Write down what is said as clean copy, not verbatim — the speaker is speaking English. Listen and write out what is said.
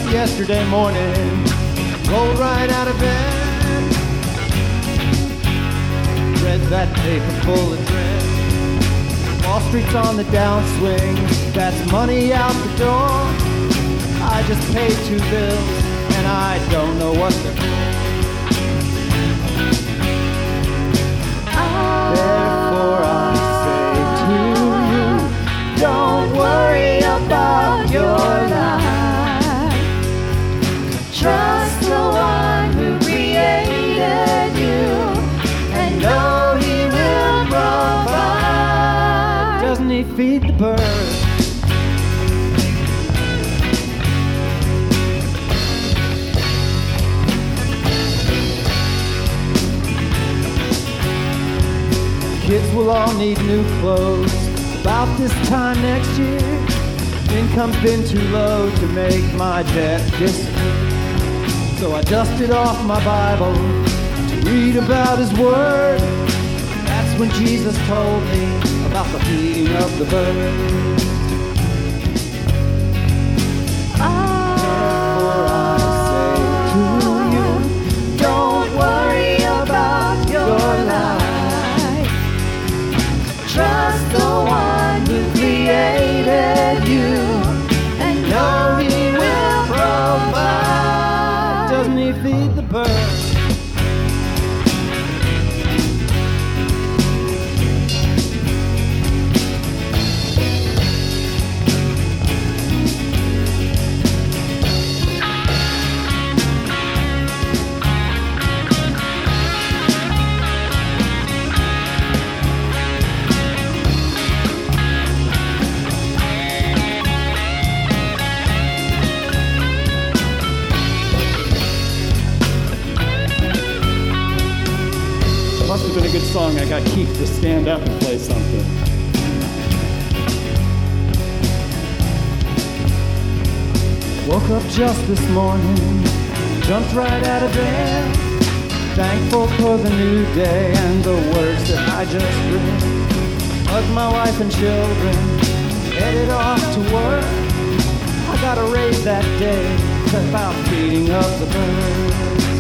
yesterday morning, rolled right out of bed, read that paper full of dread. Wall Street's on the downswing, that's money out the door. I just paid 2 bills, and I don't know what they're for. Therefore I say to you, don't worry about your life. Trust the one who created you, and know he will provide. Doesn't he feed the birds? Kids will all need new clothes about this time next year. Income's been too low to make my debt disappear. So I dusted off my Bible to read about his word. That's when Jesus told me about the feeding of the birds. Therefore I say to you, don't worry about your life. Trust the one who created you, and know he will provide. Doesn't he feed the birds? Must have been a good song. I got Keith to stand up and play something. Woke up just this morning, jumped right out of bed, thankful for the new day and the words that I just read. Hugged my wife and children, headed off to work. I got a raise that day about feeding up the birds.